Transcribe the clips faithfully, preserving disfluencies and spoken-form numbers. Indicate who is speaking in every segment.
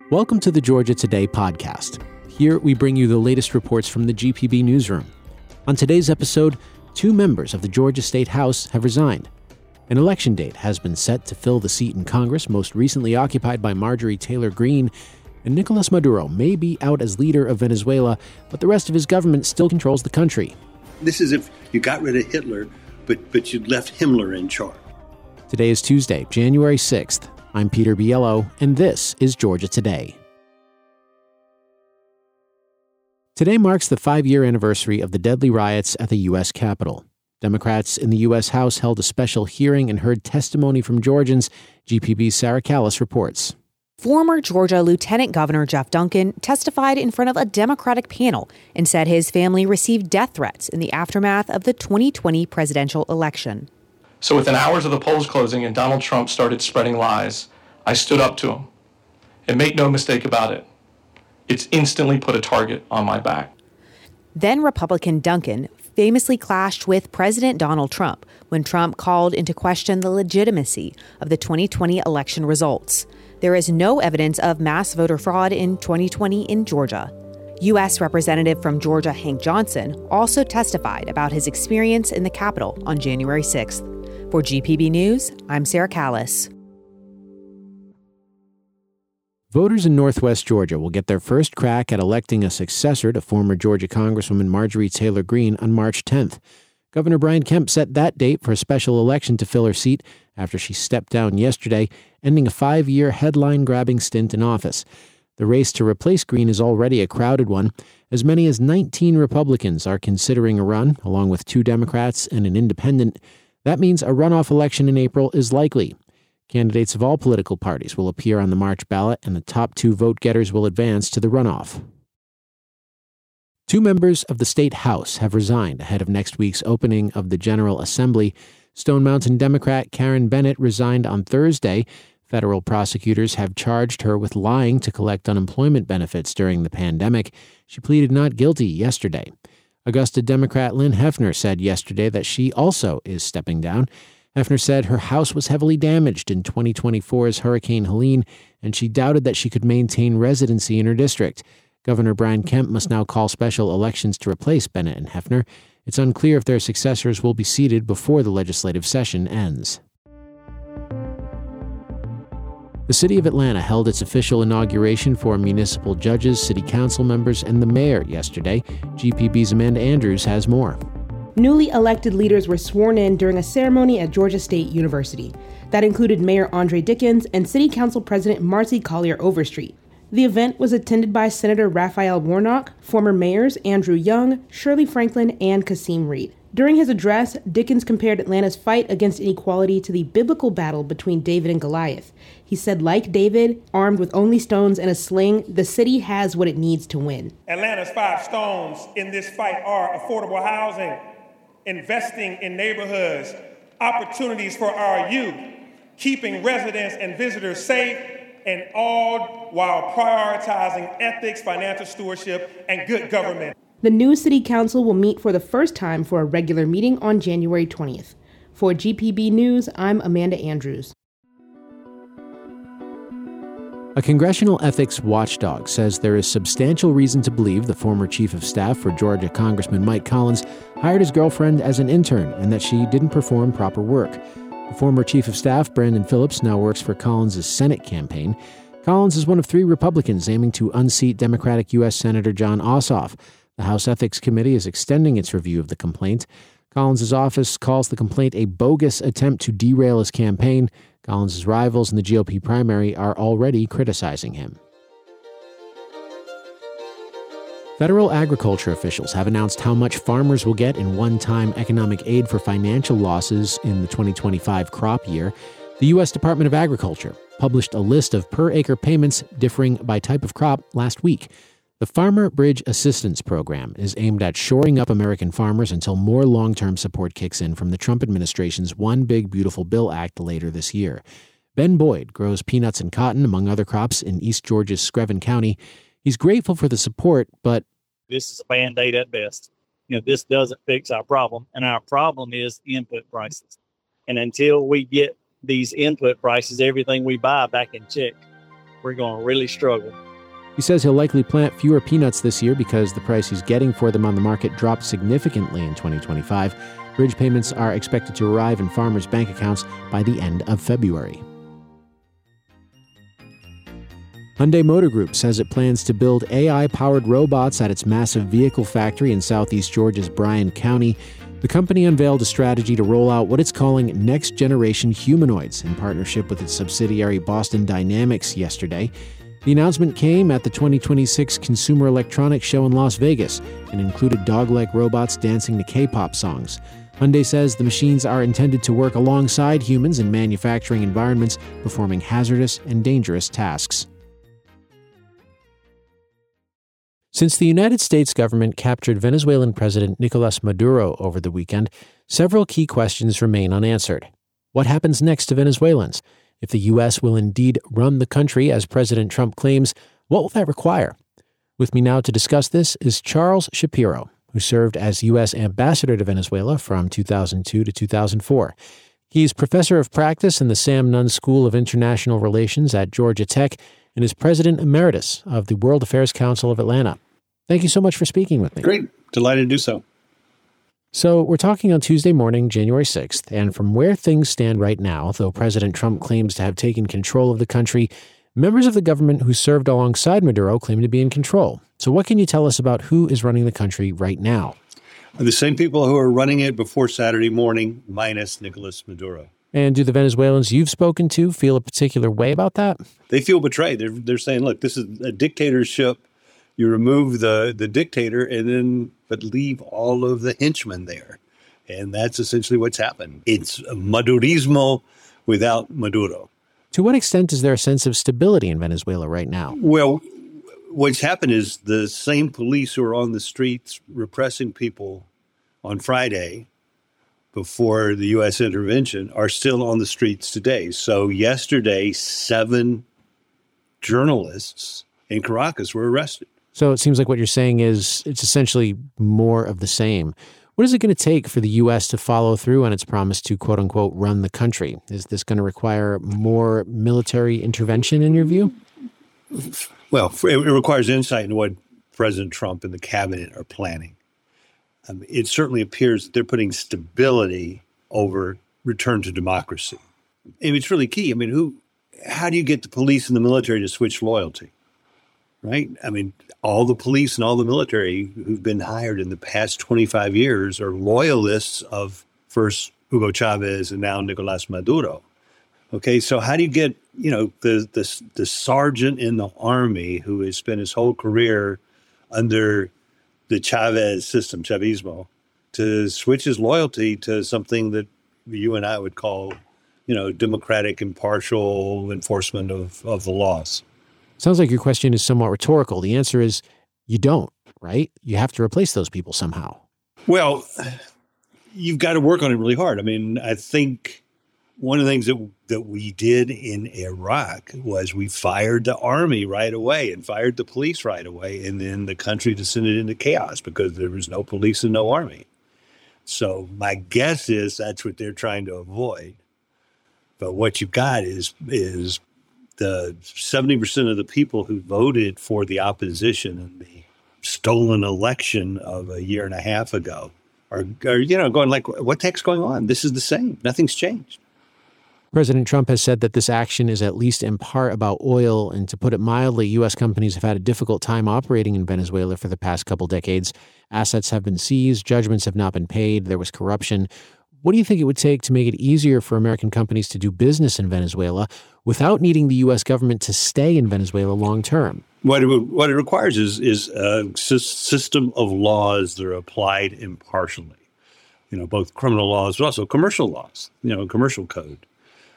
Speaker 1: Welcome to the Georgia Today podcast. Here we bring you the latest reports from the G P B newsroom. On today's episode, two members of the Georgia State House have resigned. An election date has been set to fill the seat in Congress most recently occupied by Marjorie Taylor Greene, and Nicolas Maduro may be out as leader of Venezuela, but the rest of his government still controls the country.
Speaker 2: This is if you got rid of Hitler, but, but you left Himmler in charge.
Speaker 1: Today is Tuesday, January sixth. I'm Peter Biello, and this is Georgia Today. Today marks the five-year anniversary of the deadly riots at the U S Capitol. Democrats in the U S House held a special hearing and heard testimony from Georgians. G P B's Sarah Callis reports.
Speaker 3: Former Georgia Lieutenant Governor Jeff Duncan testified in front of a Democratic panel and said his family received death threats in the aftermath of the twenty twenty presidential election.
Speaker 4: So within hours of the polls closing and Donald Trump started spreading lies, I stood up to him. And make no mistake about it, it's instantly put a target on my back.
Speaker 3: Then Republican Duncan famously clashed with President Donald Trump when Trump called into question the legitimacy of the twenty twenty election results. There is no evidence of mass voter fraud in twenty twenty in Georgia. U S Representative from Georgia Hank Johnson also testified about his experience in the Capitol on January sixth. For G P B News, I'm Sarah Callis.
Speaker 1: Voters in Northwest Georgia will get their first crack at electing a successor to former Georgia Congresswoman Marjorie Taylor Greene on March tenth. Governor Brian Kemp set that date for a special election to fill her seat after she stepped down yesterday, ending a five-year headline-grabbing stint in office. The race to replace Greene is already a crowded one. As many as nineteen Republicans are considering a run, along with two Democrats and an independent. That means a runoff election in April is likely. Candidates of all political parties will appear on the March ballot, and the top two vote-getters will advance to the runoff. Two members of the State House have resigned ahead of next week's opening of the General Assembly. Stone Mountain Democrat Karen Bennett resigned on Thursday. Federal prosecutors have charged her with lying to collect unemployment benefits during the pandemic. She pleaded not guilty yesterday. Augusta Democrat Lynn Hefner said yesterday that she also is stepping down. Hefner said her house was heavily damaged in twenty twenty-four's Hurricane Helene, and she doubted that she could maintain residency in her district. Governor Brian Kemp must now call special elections to replace Bennett and Hefner. It's unclear if their successors will be seated before the legislative session ends. The city of Atlanta held its official inauguration for municipal judges, city council members, and the mayor yesterday. G P B's Amanda Andrews has more.
Speaker 5: Newly elected leaders were sworn in during a ceremony at Georgia State University. That included Mayor Andre Dickens and City Council President Marcy Collier Overstreet. The event was attended by Senator Raphael Warnock, former mayors Andrew Young, Shirley Franklin, and Kasim Reed. During his address, Dickens compared Atlanta's fight against inequality to the biblical battle between David and Goliath. He said, like David, armed with only stones and a sling, the city has what it needs to win.
Speaker 6: Atlanta's five stones in this fight are affordable housing, investing in neighborhoods, opportunities for our youth, keeping residents and visitors safe, and all while prioritizing ethics, financial stewardship, and good government.
Speaker 5: The new city council will meet for the first time for a regular meeting on January twentieth. For G P B News, I'm Amanda Andrews.
Speaker 1: A congressional ethics watchdog says there is substantial reason to believe the former chief of staff for Georgia Congressman Mike Collins hired his girlfriend as an intern and that she didn't perform proper work. The former chief of staff, Brandon Phillips, now works for Collins' Senate campaign. Collins is one of three Republicans aiming to unseat Democratic U S Senator Jon Ossoff. The House Ethics Committee is extending its review of the complaint. Collins' office calls the complaint a bogus attempt to derail his campaign. Collins' rivals in the G O P primary are already criticizing him. Federal agriculture officials have announced how much farmers will get in one-time economic aid for financial losses in the twenty twenty-five crop year. The U S Department of Agriculture published a list of per-acre payments differing by type of crop last week. The Farmer Bridge Assistance Program is aimed at shoring up American farmers until more long-term support kicks in from the Trump administration's One Big Beautiful Bill Act later this year. Ben Boyd grows peanuts and cotton, among other crops, in East Georgia's Screven County. He's grateful for the support, but
Speaker 7: this is a Band-Aid at best. You know, this doesn't fix our problem, and our problem is input prices. And until we get these input prices, everything we buy back in check, we're going to really struggle.
Speaker 1: He says he'll likely plant fewer peanuts this year because the price he's getting for them on the market dropped significantly in twenty twenty-five. Bridge payments are expected to arrive in farmers' bank accounts by the end of February. Hyundai Motor Group says it plans to build A I-powered robots at its massive vehicle factory in southeast Georgia's Bryan County. The company unveiled a strategy to roll out what it's calling next-generation humanoids in partnership with its subsidiary Boston Dynamics yesterday. The announcement came at the twenty twenty-six Consumer Electronics Show in Las Vegas and included dog-like robots dancing to K-pop songs. Hyundai says the machines are intended to work alongside humans in manufacturing environments, performing hazardous and dangerous tasks. Since the United States government captured Venezuelan President Nicolas Maduro over the weekend, several key questions remain unanswered. What happens next to Venezuelans? If the U S will indeed run the country as President Trump claims, what will that require? With me now to discuss this is Charles Shapiro, who served as U S ambassador to Venezuela from two thousand two to two thousand four. He's professor of practice in the Sam Nunn School of International Relations at Georgia Tech and is president emeritus of the World Affairs Council of Atlanta. Thank you so much for speaking with me.
Speaker 2: Great. Delighted to do so.
Speaker 1: So we're talking on Tuesday morning, January sixth, and from where things stand right now, though President Trump claims to have taken control of the country, members of the government who served alongside Maduro claim to be in control. So what can you tell us about who is running the country right now?
Speaker 2: The same people who are running it before Saturday morning, minus Nicolas Maduro.
Speaker 1: And do the Venezuelans you've spoken to feel a particular way about that?
Speaker 2: They feel betrayed. They're, they're saying, look, this is a dictatorship. You remove the, the dictator and then but leave all of the henchmen there. And that's essentially what's happened. It's Madurismo without Maduro.
Speaker 1: To what extent is there a sense of stability in Venezuela right now?
Speaker 2: Well, what's happened is the same police who are on the streets repressing people on Friday before the U S intervention are still on the streets today. So yesterday, seven journalists in Caracas were arrested.
Speaker 1: So it seems like what you're saying is it's essentially more of the same. What is it going to take for the U S to follow through on its promise to, quote unquote, run the country? Is this going to require more military intervention in your view?
Speaker 2: Well, it requires insight into what President Trump and the cabinet are planning. Um, it certainly appears that they're putting stability over return to democracy. And it's really key. I mean, who? How do you get the police and the military to switch loyalty? Right? I mean, all the police and all the military who've been hired in the past twenty-five years are loyalists of first Hugo Chavez and now Nicolas Maduro. Okay, so how do you get, you know, the, the, the sergeant in the army who has spent his whole career under the Chavez system, Chavismo, to switch his loyalty to something that you and I would call, you know, democratic, impartial enforcement of, of the laws?
Speaker 1: Sounds like your question is somewhat rhetorical. The answer is you don't, right? You have to replace those people somehow.
Speaker 2: Well, you've got to work on it really hard. I mean, I think one of the things that that we did in Iraq was we fired the army right away and fired the police right away. And then the country descended into chaos because there was no police and no army. So my guess is that's what they're trying to avoid. But what you've got is is the seventy percent of the people who voted for the opposition in the stolen election of a year and a half ago are, are, you know, going like, what the heck's going on? This is the same. Nothing's changed.
Speaker 1: President Trump has said that this action is at least in part about oil. And to put it mildly, U S companies have had a difficult time operating in Venezuela for the past couple decades. Assets have been seized. Judgments have not been paid. There was corruption. What do you think it would take to make it easier for American companies to do business in Venezuela without needing the U S government to stay in Venezuela long term?
Speaker 2: What it, what it requires is, is a system of laws that are applied impartially. You know, both criminal laws, but also commercial laws, you know, commercial code.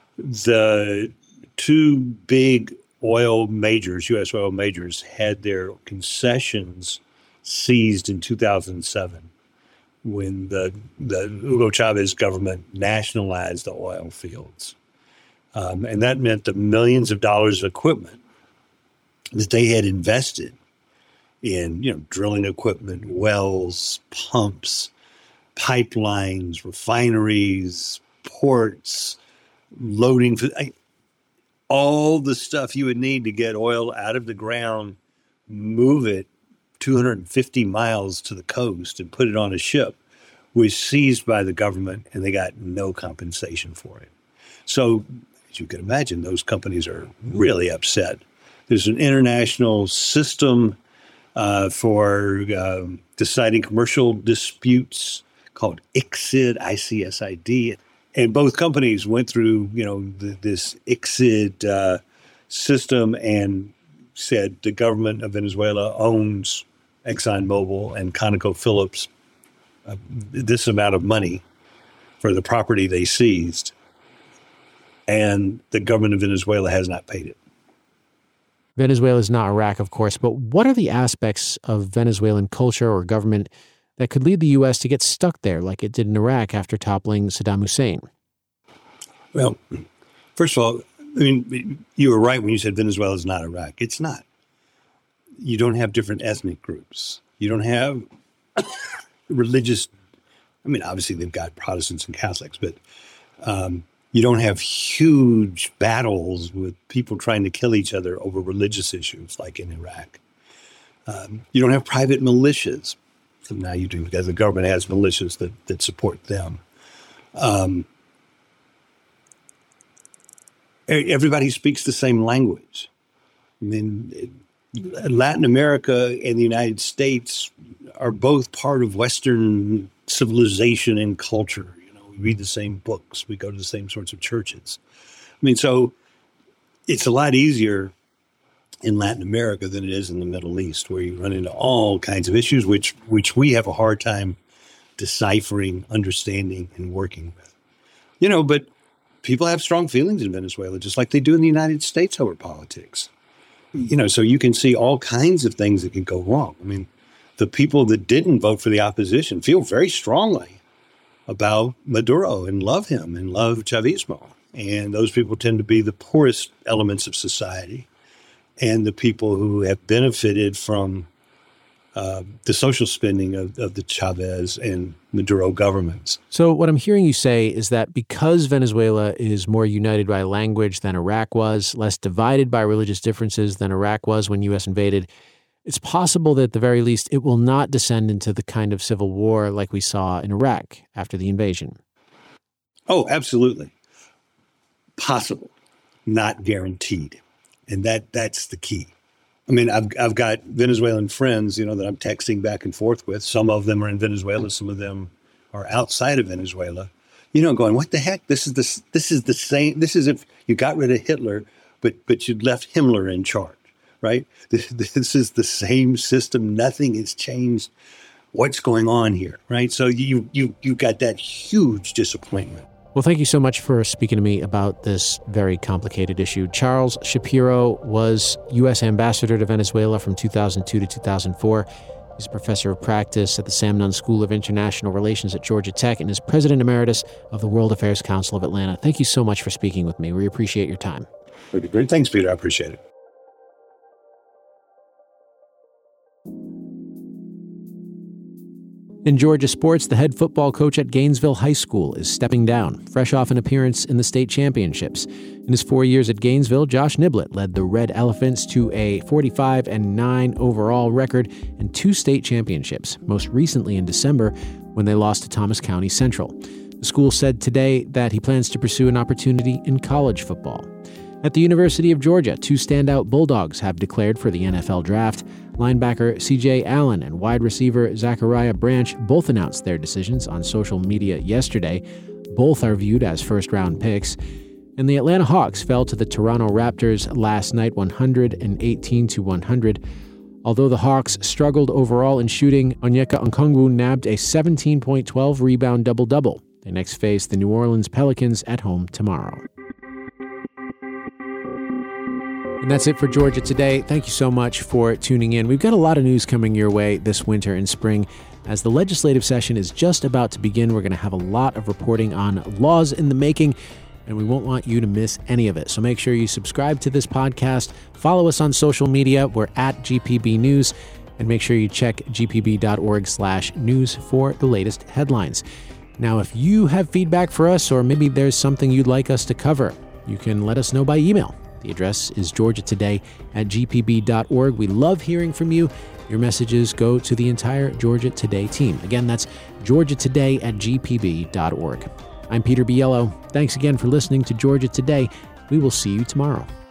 Speaker 2: The two big oil majors, U S oil majors, had their concessions seized in two thousand seven. When the, the Hugo Chavez government nationalized the oil fields. Um, and that meant the millions of dollars of equipment that they had invested in, you know, drilling equipment, wells, pumps, pipelines, refineries, ports, loading. I, all the stuff you would need to get oil out of the ground, move it two hundred fifty miles to the coast and put it on a ship, was seized by the government, and they got no compensation for it. So, as you can imagine, those companies are really upset. There's an international system uh, for uh, deciding commercial disputes called I C S I D, I C S I D. And both companies went through, you know, the, this I C S I D uh, system and said the government of Venezuela owns ExxonMobil and ConocoPhillips uh, this amount of money for the property they seized. And the government of Venezuela has not paid it.
Speaker 1: Venezuela is not Iraq, of course, but what are the aspects of Venezuelan culture or government that could lead the U S to get stuck there like it did in Iraq after toppling Saddam Hussein?
Speaker 2: Well, first of all, I mean, you were right when you said Venezuela is not Iraq. It's not. You don't have different ethnic groups. You don't have religious, I mean, obviously they've got Protestants and Catholics, but um, you don't have huge battles with people trying to kill each other over religious issues like in Iraq. Um, you don't have private militias. So now you do, because the government has militias that, that support them. Um, everybody speaks the same language. I mean, Latin America and the United States are both part of Western civilization and culture. You know, we read the same books. We go to the same sorts of churches. I mean, so it's a lot easier in Latin America than it is in the Middle East, where you run into all kinds of issues, which which we have a hard time deciphering, understanding, and working with. You know, but people have strong feelings in Venezuela, just like they do in the United States over politics. You know, so you can see all kinds of things that can go wrong. I mean, the people that didn't vote for the opposition feel very strongly about Maduro and love him and love Chavismo. And those people tend to be the poorest elements of society and the people who have benefited from uh, the social spending of, of the Chavez and Maduro governments.
Speaker 1: So what I'm hearing you say is that because Venezuela is more united by language than Iraq was, less divided by religious differences than Iraq was when U S invaded, it's possible that at the very least it will not descend into the kind of civil war like we saw in Iraq after the invasion.
Speaker 2: Oh, absolutely. Possible, not guaranteed. And that that's the key. I mean, I've I've got Venezuelan friends, you know, that I'm texting back and forth with. Some of them are in Venezuela. Some of them are outside of Venezuela. You know, going, what the heck? This is the this is the same. This is if you got rid of Hitler, but but you left Himmler in charge, right? This, this is the same system. Nothing has changed. What's going on here, right? So you you you got that huge disappointment.
Speaker 1: Well, thank you so much for speaking to me about this very complicated issue. Charles Shapiro was U S ambassador to Venezuela from two thousand two to two thousand four. He's a professor of practice at the Sam Nunn School of International Relations at Georgia Tech and is president emeritus of the World Affairs Council of Atlanta. Thank you so much for speaking with me. We appreciate your time.
Speaker 2: Great. Thanks, Peter. I appreciate it.
Speaker 1: In Georgia sports, the head football coach at Gainesville High School is stepping down, fresh off an appearance in the state championships. In his four years at Gainesville, Josh Niblett led the Red Elephants to a forty-five and nine overall record and two state championships, most recently in December when they lost to Thomas County Central. The school said today that he plans to pursue an opportunity in college football. At the University of Georgia, two standout Bulldogs have declared for the N F L draft. Linebacker C J Allen and wide receiver Zachariah Branch both announced their decisions on social media yesterday. Both are viewed as first-round picks. And the Atlanta Hawks fell to the Toronto Raptors last night one eighteen to one hundred. Although the Hawks struggled overall in shooting, Onyeka Okongwu nabbed a seventeen point one two rebound double-double. They next face the New Orleans Pelicans at home tomorrow. And that's it for Georgia Today. Thank you so much for tuning in. We've got a lot of news coming your way this winter and spring. As the legislative session is just about to begin, we're going to have a lot of reporting on laws in the making, and we won't want you to miss any of it. So make sure you subscribe to this podcast, follow us on social media. We're at G P B News, and make sure you check g p b dot org slash news for the latest headlines. Now, if you have feedback for us, or maybe there's something you'd like us to cover, you can let us know by email. The address is georgia today at g p b dot org. We love hearing from you. Your messages go to the entire Georgia Today team. Again, that's georgia today at g p b dot org. I'm Peter Biello. Thanks again for listening to Georgia Today. We will see you tomorrow.